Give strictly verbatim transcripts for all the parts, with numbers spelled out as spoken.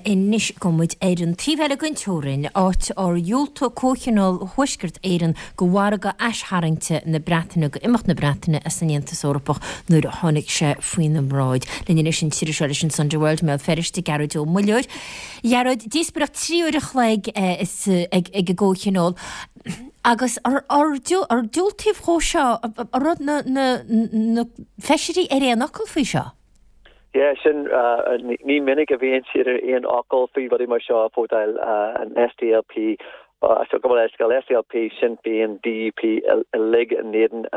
inis gomid éireann tíbhile goin teorin áit ar dúlta cóchinál huisgurt éireann go bhharga aisharingte na Breataine go imeach na Breataine as san Aontas Eorpach nuair a tháinig sé faoin an mráid. Líne sin tíir se leis an Sunday World me feriste Garad ó Muileoir. Jarod, díosbeach tríúir a chléig is ag ag cóchinál. Agus ar ar dúltaobh chó seo ar rud na na feisirí ar éon acail faoi seo? Yeah, sin ní minic a bhíonn siad aon acail faoi bhí mar seo fótáil an S D L P so go bhfuil S D L P sin bíon D U P a lig an néan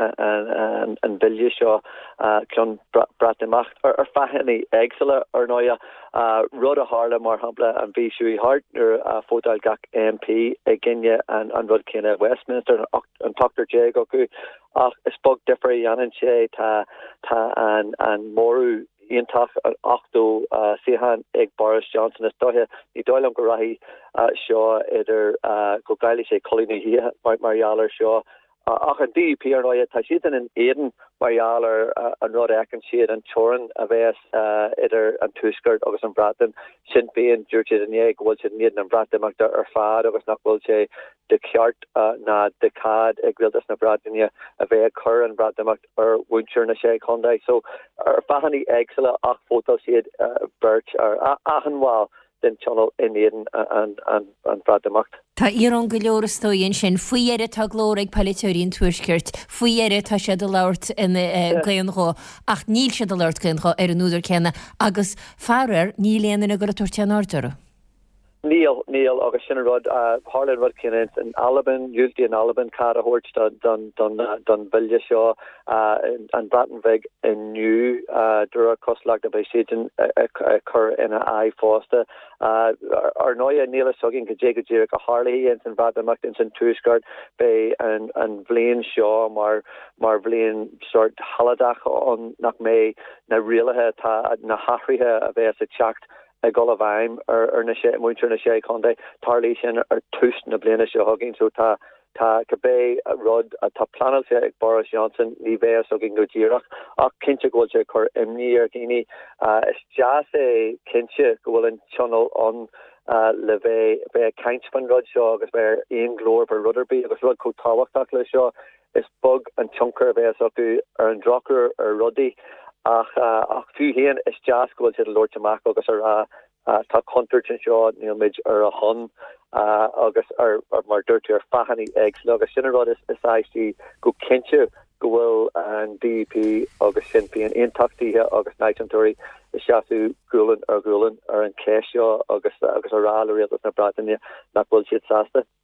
an bhilge seo chun bratamach ar fahannaí éagsala ar náide rud a hála mar hampla an bhí siúí hart ar fótáil gach M P ag Ginne an rud cinna Westminster an Doctor J go ach is bog difri anan sé tá tá an an mórú Iantach an achto sihan ag Boris Johnson is dohe ní dóilm go rahi seo idir go gaile sé colína hí marialar seo ach an D U P ar nóia tá siad in éan marialar an rud ecan siad an toran a bheits idir an túsgurt agus an bratan sin bíon dúirte in éag bhfuil siad níad an bratan ach ar fad agus nach bhfuil sé de ceart na de cad ag bhiltas na Brataine a bheith chur an brataach ar bhaintear na sé chundaid so ar fahannaí éagsala ach fótó siad beirt ar ahanháil den channel in éan an an an brataach. Tá íron go leorastóonn sin faoi éire tá glór ag paleitúirín tuaiscirt, faoi éire tá sé do leirt in Ghaonghá, ach níl sé do leirt Ghaonghá ar an úidir céanna, agus fearar ní léanana go a tuairteán áirithe. Neil, Neil, agus sin rud Harlan rud cinint in Alban, usually in Alban, cara hort dun dun dun bilja seo an Brattonvig in New dura coslag by Satan occur in a I Foster ar noia Neil sogin go jega jira go Harley and in Brattonvig in Tuisgard bay and and Blaine Shaw mar mar Blaine sort Haladach on nach me na realahe ta na hahrihe a bheits a chacht a golavime or or na she muintir na she conde tarlí sin ar tús na bliana se hagin so tá tá cabe a rod a tá planal se ag Boris Johnson ní bheith so gin go ddíireach ach cinse go se chur imní ar gini is jazz é cinse go bhfuil an channel on le bheith bheith kaintspan rod seo agus bheith aon glór bar rudderby agus rud có táhachtach le seo is bug an chunker bheith so go ar an drocker ar ruddy ach ach fiú héan is jazz go til Lord Tamac agus ar tá content seo níl mid ar a hon agus ar mar dúirtí ar fahannaí eggs agus sin rud is is aistí go cinse go bhfuil an D U P agus sin bíon aontachtíthe agus naitantúirí is seaú gúlan ar gúlan ar an céis seo agus agus a rá a réaltas na Brataine nach bhfuil siad sásta.